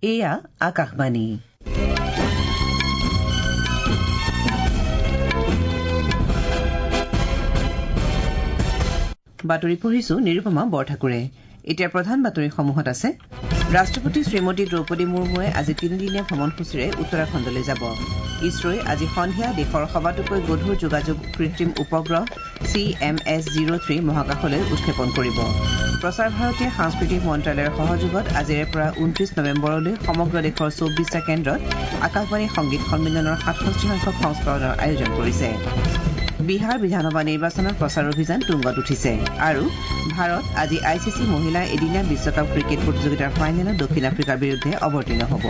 এয়া আকাশবাণী। বাতৰি পঢ়িছো নিৰুপমা বৰঠাকুৰে। এতিয়া প্ৰধান বাতৰিসমূহত আছে। ৰাষ্ট্ৰপতি শ্ৰীমতী দ্ৰৌপদী মুৰ্মুৱে আজি 3দিনীয়া ভ্ৰমণসূচীৰে উত্তৰাখণ্ডলৈ যাব। ইছৰোই আজি সন্ধিয়া দেশৰ সবাতোকৈ গধুৰ যোগাযোগ কৃত্ৰিম উপগ্ৰহ CMS-03 মহাকাশলৈ উৎক্ষেপণ কৰিব। প্ৰচাৰ ভাৰতীয় সাংস্কৃতিক মন্ত্ৰালয়ৰ সহযোগত আজিৰে পৰা 29 নৱেম্বৰলৈ সমগ্ৰ দেশৰ 24টা কেন্দ্ৰত আকাশবাণী সংগীত সন্মিলনৰ 67 সংখ্যক সংস্কৰণৰ আয়োজন কৰিছে। বিহাৰ বিধানসভা নিৰ্বাচনৰ প্ৰচাৰ অভিযান তুংগত উঠিছে আৰু ভাৰত আজি ICC মহিলা এদিনীয়া বিশ্বকাপ ক্ৰিকেট প্ৰতিযোগিতাৰ ফাইনেলত দক্ষিণ আফ্ৰিকাৰ বিৰুদ্ধে অৱতীৰ্ণ হ'ব।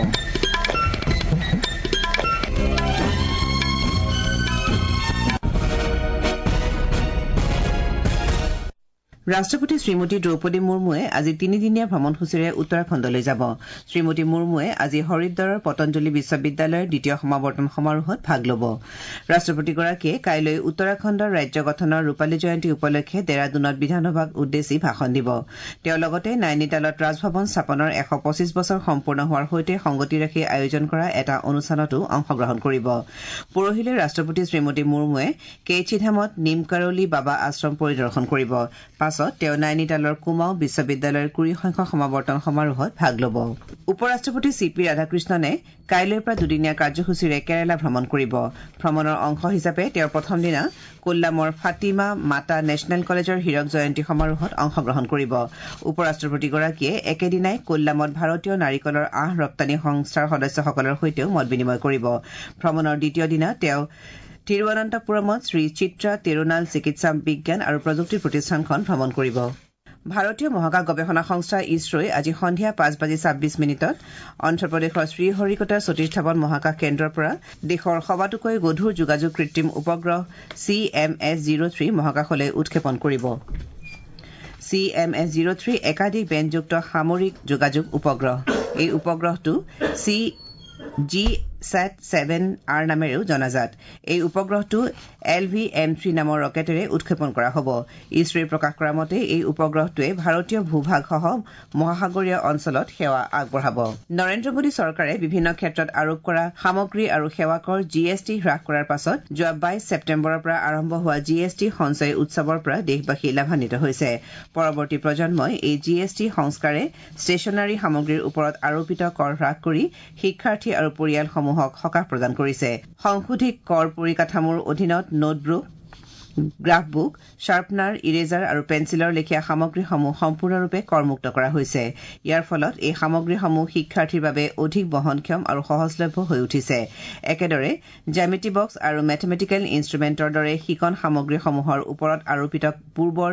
ৰাষ্ট্ৰপতি শ্ৰীমতী দ্ৰৌপদী মুৰ্মুৱে আজি 3দিনীয়া ভ্ৰমণসূচীৰে উত্তৰাখণ্ডলৈ যাব। শ্ৰীমতী মুৰ্মুৱে আজি হৰিদ্বাৰৰ পতঞ্জলি বিশ্ববিদ্যালয়ৰ দ্বিতীয় সমাৱৰ্তন সমাৰোহত ভাগ ল'ব। ৰাষ্ট্ৰপতিগৰাকীয়ে কাইলৈ উত্তৰাখণ্ডৰ ৰাজ্য গঠনৰ ৰূপালী জয়ন্তী উপলক্ষে দেৰাদুনত বিধানসভাক উদ্দেশ্যি ভাষণ দিব। তেওঁ লগতে নাইনিতালত ৰাজভৱন স্থাপনৰ 125 বছৰ সম্পূৰ্ণ হোৱাৰ সৈতে সংগতি ৰাখি আয়োজন কৰা এটা অনুষ্ঠানতো অংশগ্ৰহণ কৰিব। পৰহিলৈ ৰাষ্ট্ৰপতি শ্ৰীমতী মুৰ্মুৱে কেইচিধামত নিমকাৰলি বাবা আশ্ৰম পৰিদৰ্শন কৰিব। পাছত তেওঁ নাইনিতালৰ কুমাও বিশ্ববিদ্যালয়ৰ 20 সংখ্যক সমাৱৰ্তন সমাৰোহত ভাগ ল'ব। উপৰাষ্ট্ৰপতি CP ৰাধাকৃষ্ণনে কাইলৈৰ পৰা দুদিনীয়া কাৰ্যসূচীৰে কেৰালা ভ্ৰমণ কৰিব। ভ্ৰমণৰ অংশ হিচাপে তেওঁৰ প্ৰথম দিনা কোল্লামৰ ফাতিমা মাতা নেশ্যনেল কলেজৰ হীৰক জয়ন্তী সমাৰোহত অংশগ্ৰহণ কৰিব। উপৰাষ্ট্ৰপতিগৰাকীয়ে একেদিনাই কোল্লামত ভাৰতীয় নাৰিকলৰ আঁহ ৰপ্তানি সংস্থাৰ সদস্যসকলৰ সৈতেও মত বিনিময় কৰিব। ভ্ৰমণৰ দ্বিতীয় দিনা তেওঁ তিৰুৱনন্তপুৰমত শ্ৰী চিত্ৰা তিৰুনাল চিকিৎসা বিজ্ঞান আৰু প্ৰযুক্তি প্ৰতিষ্ঠানখন ভ্ৰমণ কৰিব। ভাৰতীয় মহাকাশ গৱেষণা সংস্থা ইছৰোই আজি সন্ধিয়া 5:26 অন্ধ্ৰপ্ৰদেশৰ শ্ৰীহৰিকোটাৰ সতীৰ্থ মহাকাশ কেন্দ্ৰৰ পৰা দেশৰ সবাতোকৈ গধুৰ যোগাযোগ কৃত্ৰিম উপগ্ৰহ CMS-03 মহাকাশলৈ উৎক্ষেপণ কৰিব। CMS-03 একাধিক বেণ্ডযুক্ত সামৰিক যোগাযোগ উপগ্ৰহ। এই উপগ্ৰহটো GSAT-7R নামেৰেও জনাজাত। এই উপগ্ৰহটো LV-M3 নামৰ ৰকেটেৰে উৎক্ষেপণ কৰা হ'ব। ইছৰোই প্ৰকাশ কৰা মতে এই উপগ্ৰহটোৱে ভাৰতীয় ভূভাগসহ মহাসাগৰীয় অঞ্চলত সেৱা আগবঢ়াব। নৰেন্দ্ৰ মোদী চৰকাৰে বিভিন্ন ক্ষেত্ৰত আৰোপ কৰা সামগ্ৰী আৰু সেৱা কৰ GST হ্ৰাস কৰাৰ পাছত যোৱা 22 ছেপ্টেম্বৰৰ পৰা আৰম্ভ হোৱা GST সঞ্চয় উৎসৱৰ পৰা দেশবাসী লাভান্বিত হৈছে। পৰৱৰ্তী প্ৰজন্মই এই GST সংস্কাৰে ষ্টেচনাৰী সামগ্ৰীৰ ওপৰত আৰোপিত কৰ হ্ৰাস কৰি শিক্ষাৰ্থী আৰু পৰিয়ালসমূহক সকাহ প্ৰদান কৰিছে। সংশোধিত কৰ পৰিকাঠামোৰ অধীনত নোটবুক, গ্ৰাফবুক, শাৰ্পনাৰ, ইৰেজাৰ আৰু পেন্সিলৰ লেখীয়া সামগ্ৰীসমূহ সম্পূৰ্ণৰূপে কৰমুক্ত কৰা হৈছে। ইয়াৰ ফলত এই সামগ্ৰীসমূহ শিক্ষাৰ্থীৰ বাবে অধিক বহনক্ষম আৰু সহজলভ্য হৈ উঠিছে। একেদৰে জ্যামিতি বক্স আৰু মেথমেটিকেল ইনষ্ট্ৰুমেণ্টৰ দৰে শিকন সামগ্ৰীসমূহৰ ওপৰত আৰোপিত পূৰ্বৰ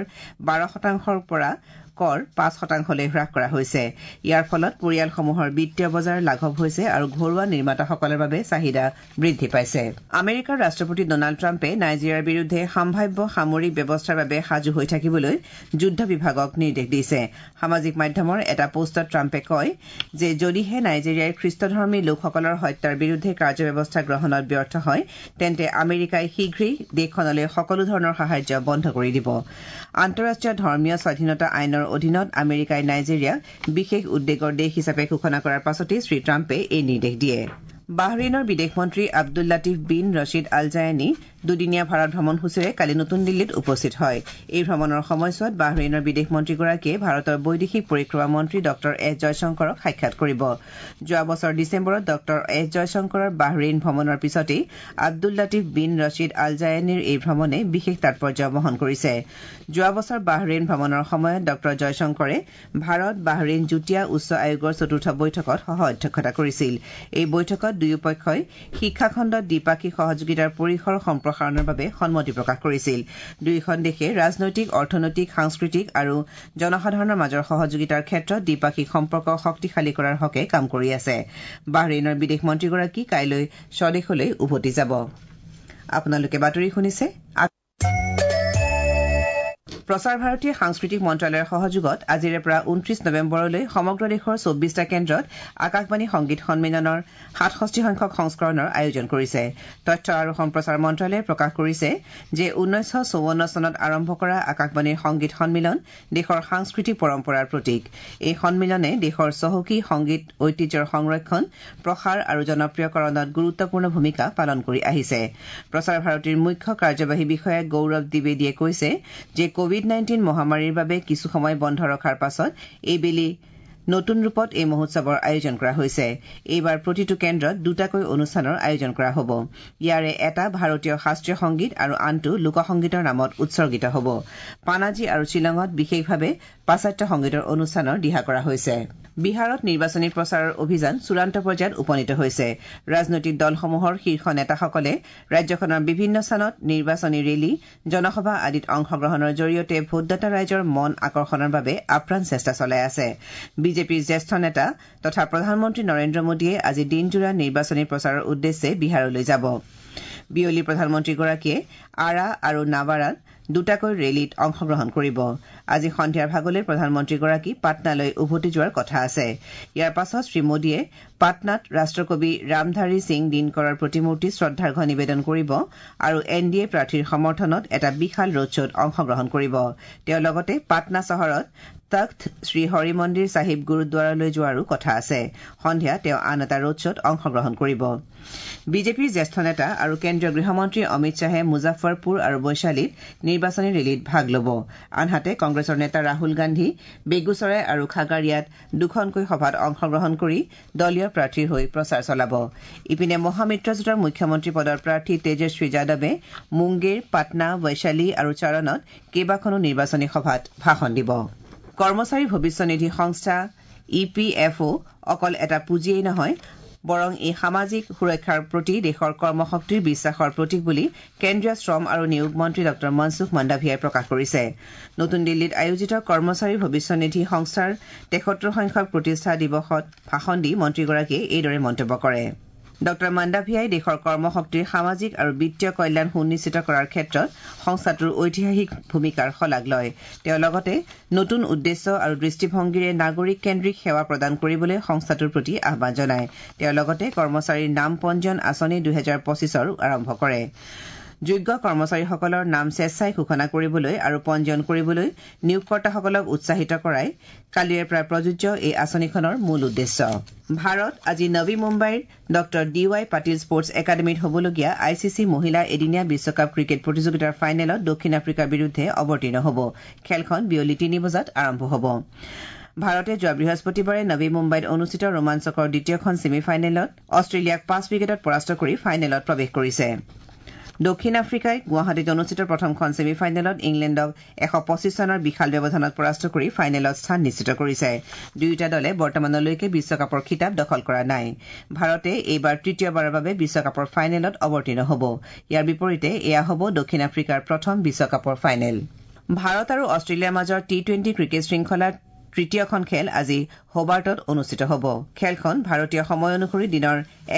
12% পৰা কৰ 5%লৈ হ্ৰাস কৰা হৈছে। ইয়াৰ ফলত পৰিয়ালসমূহৰ বিত্তীয় বজাৰ লাঘৱ হৈছে আৰু ঘৰুৱা নিৰ্মাতাসকলৰ বাবে চাহিদা বৃদ্ধি পাইছে। আমেৰিকাৰ ৰাষ্ট্ৰপতি ডনাল্ড ট্ৰাম্পে নাইজেৰিয়াৰ বিৰুদ্ধে সম্ভাৱ্য সামৰিক ব্যৱস্থাৰ বাবে সাজু হৈ থাকিবলৈ যুদ্ধ বিভাগক নিৰ্দেশ দিছে। সামাজিক মাধ্যমৰ এটা পোষ্টত ট্ৰাম্পে কয় যে যদিহে নাইজেৰিয়াৰ খ্ৰীষ্টধৰ্মী লোকসকলৰ হত্যাৰ বিৰুদ্ধে কাৰ্যব্যৱস্থা গ্ৰহণত ব্যৰ্থ হয় তেন্তে আমেৰিকাই শীঘ্ৰেই দেশখনলৈ সকলো ধৰণৰ সাহায্য বন্ধ কৰি দিব। আন্তঃৰাষ্ট্ৰীয় ধৰ্মীয় স্বাধীনতা আইনৰ অধীনত আমেৰিকাই নাইজেৰিয়াক বিশেষ উদ্বেগৰ দেশ হিচাপে ঘোষণা কৰাৰ পাছতেই শ্ৰীট্ৰাম্পে এই নিৰ্দেশ দিয়ে। বাহৰেইনৰ বিদেশ মন্ত্ৰী Abdul Latif bin Rashid Al Zayani দুদিনীয়া ভাৰত ভ্ৰমণসূচীৰে কালি নতুন দিল্লীত উপস্থিত হয়। এই ভ্ৰমণৰ সময়ছোৱাত বাহৰেইনৰ বিদেশ মন্ত্ৰীগৰাকীয়ে ভাৰতৰ বৈদেশিক পৰিক্ৰমা মন্ত্ৰী ডঃ এছ জয়শংকৰক সাক্ষাৎ কৰিব। যোৱা বছৰ ডিচেম্বৰত ডঃ এছ জয়শংকৰৰ বাহৰেইন ভ্ৰমণৰ পিছতেই Abdul Latif bin Rashid Al জায়ানীৰ এই ভ্ৰমণে বিশেষ তাৎপৰ্য বহন কৰিছে। যোৱা বছৰ বাহৰেইন ভ্ৰমণৰ সময়ত ডঃ জয়শংকৰে ভাৰত বাহৰেইন যুটীয়া উচ্চ আয়োগৰ 4ৰ্থ বৈঠকত সহ অধ্যক্ষতা কৰিছিল। এই বৈঠকত দুয়োপক্ষই শিক্ষাখণ্ডত দ্বিপাক্ষিক সহযোগিতাৰ পৰিসৰ সম্প্ৰসাৰণৰ বাবে সন্মতি প্ৰকাশ কৰিছিল। দুয়োখন দেশে ৰাজনৈতিক, অৰ্থনৈতিক, সাংস্কৃতিক আৰু জনসাধাৰণৰ মাজৰ সহযোগিতাৰ ক্ষেত্ৰত দ্বিপাক্ষিক সম্পৰ্ক শক্তিশালী কৰাৰ হকে কাম কৰি আছে। বাহৰেইনৰ বিদেশ মন্ত্ৰীগৰাকী কাইলৈ স্বদেশলৈ উভতি যাব। আপোনালোকে বাতৰি শুনিছে। প্ৰচাৰ ভাৰতীয়ে সাংস্কৃতিক মন্ত্ৰালয়ৰ সহযোগত আজিৰে পৰা 29 নৱেম্বৰলৈ সমগ্ৰ দেশৰ 24টা কেন্দ্ৰত আকাশবাণী সংগীত সন্মিলনৰ 67 সংখ্যক সংস্কৰণৰ আয়োজন কৰিছে। তথ্য আৰু সম্প্ৰচাৰ মন্ত্ৰালয়ে প্ৰকাশ কৰিছে যে 1954 চনত আৰম্ভ কৰা আকাশবাণীৰ সংগীত সন্মিলন দেশৰ সাংস্কৃতিক পৰম্পৰাৰ প্ৰতীক। এই সন্মিলনে দেশৰ চহকী সংগীত ঐতিহ্যৰ সংৰক্ষণ, প্ৰসাৰ আৰু জনপ্ৰিয়কৰণত গুৰুত্বপূৰ্ণ ভূমিকা পালন কৰি আহিছে। প্ৰচাৰ ভাৰতীৰ মুখ্য কাৰ্যবাহী বিষয়া গৌৰৱ দ্বিবেদীয়ে কৈছে যে কোভিড-19 মহামাৰীৰ বাবে কিছু সময় বন্ধ ৰখাৰ পাছত এইবেলি নতুন ৰূপত এই মহোৎসৱৰ আয়োজন কৰা হৈছে। এইবাৰ প্ৰতিটো কেন্দ্ৰত দুটাকৈ অনুষ্ঠানৰ আয়োজন কৰা হ'ব। ইয়াৰে এটা ভাৰতীয় শাস্ত্ৰীয় সংগীত আৰু আনটো লোকসংগীতৰ নামত উৎসৰ্গিত হ'ব। পানাজী আৰু শ্বিলঙত বিশেষভাৱে পাশ্চাত্য সংগীতৰ অনুষ্ঠানৰ দিহা কৰা হৈছে। বিহাৰত নিৰ্বাচনী প্ৰচাৰৰ অভিযান চূড়ান্ত পৰ্যায়ত উপনীত হৈছে। ৰাজনৈতিক দলসমূহৰ শীৰ্ষ নেতাসকলে ৰাজ্যখনৰ বিভিন্ন স্থানত নিৰ্বাচনী ৰেলী, জনসভা আদিত অংশগ্ৰহণৰ জৰিয়তে ভোটদাতা ৰাইজৰ মন আকৰ্ষণৰ বাবে আপ্ৰাণ চেষ্টা চলাই আছে। বিজেপিৰ জ্যেষ্ঠ নেতা তথা প্ৰধানমন্ত্ৰী নৰেন্দ্ৰ মোদীয়ে আজি দিনজোৰা নিৰ্বাচনী প্ৰচাৰৰ উদ্দেশ্যে বিহাৰলৈ যাব। বিয়লি প্ৰধানমন্ত্ৰীগৰাকীয়ে আৰা আৰু নাৱাৰাত দুটাকৈ ৰেলীত অংশগ্ৰহণ কৰিব। আজি সন্ধিয়াৰ ভাগলৈ প্ৰধানমন্ত্ৰীগৰাকী পাটনালৈ উভতি যোৱাৰ কথা আছে। ইয়াৰ পাছত শ্ৰীমোদীয়ে পাটনাত ৰাষ্ট্ৰকবি ৰামধাৰী সিং দিনকৰৰ প্ৰতিমূৰ্তি শ্ৰদ্ধাৰ্ঘ্য নিবেদন কৰিব আৰু NDA প্ৰাৰ্থীৰ সমৰ্থনত এটা বিশাল ৰোড শ্বত অংশগ্ৰহণ কৰিব। তেওঁ লগতে পাটনা চহৰত তখ্ত শ্ৰী হৰি মন্দিৰ চাহিব গুৰুদ্বাৰলৈ যোৱাৰো কথা আছে। সন্ধিয়া তেওঁ আন এটা ৰোড শ্বত অংশগ্ৰহণ কৰিব। বিজেপিৰ জ্যেষ্ঠ নেতা আৰু কেন্দ্ৰীয় গৃহমন্ত্ৰী অমিত শ্বাহে মুজাফৰপুৰ আৰু বৈশালীত নিৰ্বাচনী ৰেলীত ভাগ ল'ব। আনহাতে কংগ্ৰেছৰ নেতা ৰাহুল গান্ধী বেগুচৰাই আৰু খাগাৰিয়াত দুখনকৈ সভাত অংশগ্ৰহণ কৰি দলীয় প্ৰাৰ্থীৰ হৈ প্ৰচাৰ চলাব। ইপিনে মহামিত্ৰজোঁটৰ মুখ্যমন্ত্ৰী পদৰ প্ৰাৰ্থী তেজস্বী যাদৱে মুংগেৰ, পাটনা, বৈশালী আৰু চাৰণত কেইবাখনো নিৰ্বাচনী সভাত ভাষণ দিব। কৰ্মচাৰী ভৱিষ্যনিধি সংস্থা EPFO অকল এটা পুঁজিয়েই নহয়, বৰং এই সামাজিক সুৰক্ষাৰ প্ৰতি দেশৰ কৰ্মশক্তিৰ বিশ্বাসৰ প্ৰতীক বুলি কেন্দ্ৰীয় শ্ৰম আৰু নিয়োগ মন্ত্ৰী ড মনসুখ মাণ্ডাভিয়াই প্ৰকাশ কৰিছে। নতুন দিল্লীত আয়োজিত কৰ্মচাৰী ভৱিষ্যনিধি সংস্থাৰ 73 সংখ্যক প্ৰতিষ্ঠা দিৱসত ভাষণ দি মন্ত্ৰীগৰাকীয়ে এইদৰে মন্তব্য কৰে। ড মাণ্ডাভিয়াই দেশৰ কৰ্মশক্তিৰ সামাজিক আৰু বিত্তীয় কল্যাণ সুনিশ্চিত কৰাৰ ক্ষেত্ৰত সংস্থাটোৰ ঐতিহাসিক ভূমিকাৰ শলাগ লয়। তেওঁ লগতে নতুন উদ্দেশ্য আৰু দৃষ্টিভংগীৰে নাগৰিক কেন্দ্ৰিক সেৱা প্ৰদান কৰিবলৈ সংস্থাটোৰ প্ৰতি আহ্বান জনায়। তেওঁ লগতে কৰ্মচাৰীৰ নাম পঞ্জীয়ন আঁচনি 2025 আৰম্ভ কৰে। যোগ্য কৰ্মচাৰীসকলৰ নাম স্বেচ্ছাই ঘোষণা কৰিবলৈ আৰু পঞ্জীয়ন কৰিবলৈ নিয়োগকৰ্তাসকলক উৎসাহিত কৰাই কালিৰে পৰা প্ৰযোজ্য এই আঁচনিখনৰ মূল উদ্দেশ্য। ভাৰত আজি নবী মুম্বাইৰ ড DY পাটিল স্পৰ্টছ একাডেমীত হ'বলগীয়া ICC মহিলা এদিনীয়া বিশ্বকাপ ক্ৰিকেট প্ৰতিযোগিতাৰ ফাইনেলত দক্ষিণ আফ্ৰিকাৰ বিৰুদ্ধে অৱতীৰ্ণ হ'ব। খেলখন বিয়লি 3 বজাত আৰম্ভ হ'ব। ভাৰতে যোৱা বৃহস্পতিবাৰে নবী মুম্বাইত অনুষ্ঠিত ৰোমাঞ্চকৰ দ্বিতীয়খন ছেমি ফাইনেলত অষ্ট্ৰেলিয়াক 5 উইকেটত পৰাস্ত কৰি ফাইনেলত প্ৰৱেশ কৰিছে। দক্ষিণ আফ্ৰিকাই গুৱাহাটীত অনুষ্ঠিত প্ৰথমখন ছেমি ফাইনেলত ইংলেণ্ডক 125 ৰানৰ বিশাল ব্যৱধানত পৰাস্ত কৰি ফাইনেলত স্থান নিশ্চিত কৰিছে। দুয়োটা দলে বৰ্তমানলৈকে বিশ্বকাপৰ খিতাপ দখল কৰা নাই। ভাৰতে এইবাৰ তৃতীয়বাৰৰ বাবে বিশ্বকাপৰ ফাইনেলত অৱতীৰ্ণ হ'ব। ইয়াৰ বিপৰীতে এয়া হ'ব দক্ষিণ আফ্ৰিকাৰ প্ৰথম বিশ্বকাপৰ ফাইনেল। ভাৰত আৰু অষ্ট্ৰেলিয়াৰ মাজৰ T20 ক্ৰিকেট শৃংখলাৰ তৃতীয়খন খেল আজি হোবাৰ্টত অনুষ্ঠিত হ'ব। খেলখন ভাৰতীয় সময় অনুসৰি দিনৰ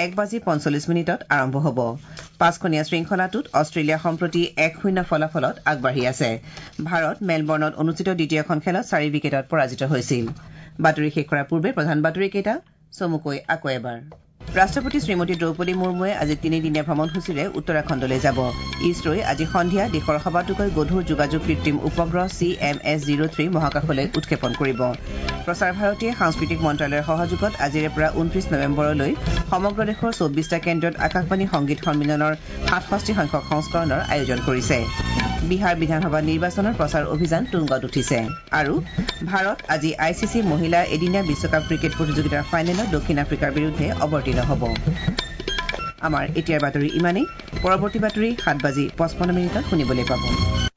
1:45 আৰম্ভ হ'ব। 5খনীয়া শৃংখলাটোত অষ্ট্ৰেলিয়া সম্প্ৰতি 1-0 ফলাফলত আগবাঢ়ি আছে। ভাৰত মেলবৰ্ণত অনুষ্ঠিত দ্বিতীয়খন খেলত 4 উইকেটত পৰাজিত হৈছিল। বাতৰি শেষ কৰাৰ পূৰ্বে প্ৰধান বাতৰিকেইটা চমুকৈ আকৌ এবাৰ। ৰাষ্ট্ৰপতি শ্ৰীমতী দ্ৰৌপদী মুৰ্মুৱে আজি 3-দিনীয়া ভ্ৰমণসূচীৰে উত্তৰাখণ্ডলৈ যাব। ইছৰোই আজি সন্ধিয়া দেশৰ সবাতোকৈ গধুৰ যোগাযোগ কৃত্ৰিম উপগ্ৰহ CMS-03 মহাকাশলৈ উৎক্ষেপণ কৰিব। প্ৰচাৰ ভাৰতীয়ে সাংস্কৃতিক মন্ত্ৰালয়ৰ সহযোগত আজিৰে পৰা 29 নৱেম্বৰলৈ সমগ্ৰ দেশৰ 24টা কেন্দ্ৰত আকাশবাণী সংগীত সন্মিলনৰ 67 সংখ্যক সংস্কৰণৰ আয়োজন কৰিছে। বিহাৰ বিধানসভা নিৰ্বাচনৰ প্ৰচাৰ অভিযান তুংগত উঠিছে। আৰু ভাৰত আজি ICC মহিলা এদিনীয়া বিশ্বকাপ ক্ৰিকেট প্ৰতিযোগিতাৰ ফাইনেলত দক্ষিণ আফ্ৰিকাৰ বিৰুদ্ধে অৱতীৰ্ণ হ'ব। আমাৰ এতিয়াৰ বাতৰি ইমানেই। পৰৱৰ্তী বাতৰি 7:55 শুনিবলৈ পাব।